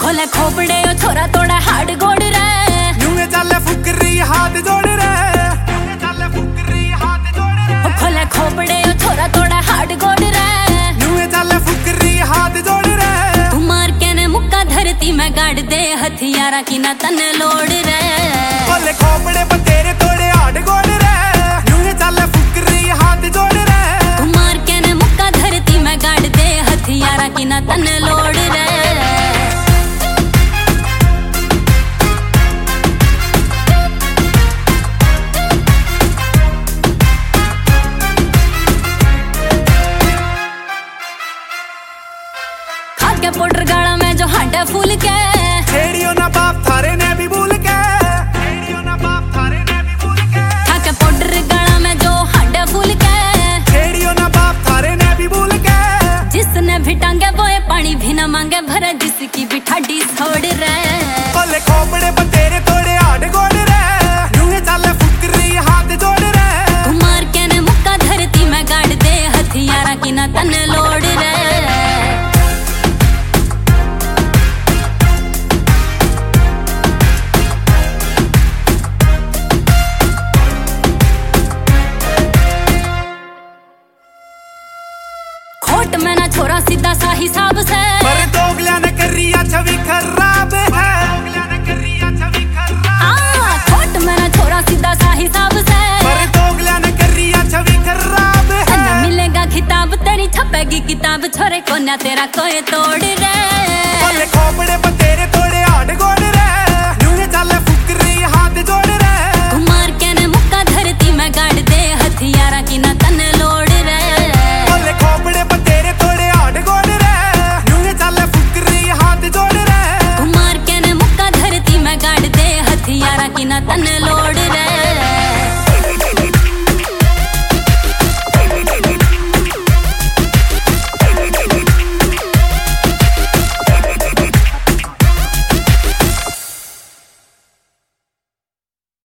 खोले खोपड़े ओ छोरा तोड़ा हाड गोड़ रे यूं चल फुकरी हाथ जोड़ रे खोले खोपड़े ओ छोरा तोड़ा हाड गोड़ रे यूं चल फुकरी हाथ जोड़ रे तू मार के ने मुक्का धरती में गाड़ दे हथियारा की ना तन लोड़ रे खोले खोपड़े पर तेरे तोड़े हाड गोड़ रे यूं चल फुकरी हाथ जोड़ रे तू मार के ने मुक्का धरती में गाड़ दे हथियारा की ना तन लोड़ रे के पाउडर गाड़ा में जो हांडा फूल के छेड़ियो ना बाप थारे ने भी भूल के छेड़ियो ना बाप थारे ने भी भूल के खा के पाउडर गाड़ा में जो हांडा फूल के छेड़ियो ना बाप थारे ने भी भूल के जिसने भी टांगे वो पानी भी ना मांगे भरा जिसकी भी ठाडी छोड़ रे खोले खोपड़े पर तेरे तोड़े हाड गोड़ रे यूं चल फुकरी हाथ जोड़ रे तू मार के ने मुक्का धरती में गाड़ दे हथियारा की ना तन लोड़ रे खोट में ना छोरा सीधा सा हिसाब से पर दोगला न करिया छवि खराब है खोट में ना छोरा सीधा सा हिसाब से पर दोगला न करिया छवि खराब है न मिलेगा खिताब तेरी छपेगी किताब छोरे को ना तेरा कोई तोड़ रे खोले खोपड़े पर तेरे तोड़े हाड गोड़ रे यूं चल फुकरी हाथ जोड़ रे तू मार के ने मुक्का धरती में गाड़ दे हथियारा की ना तन लोड़ रे खोले खोपड़े पर तेरे तोड़े हाड गोड़ रे यूं चल फुकरी हाथ जोड़ रे तू मार के ने मुक्का धरती में गाड़ दे हथियारा की ना तन लोड़ रे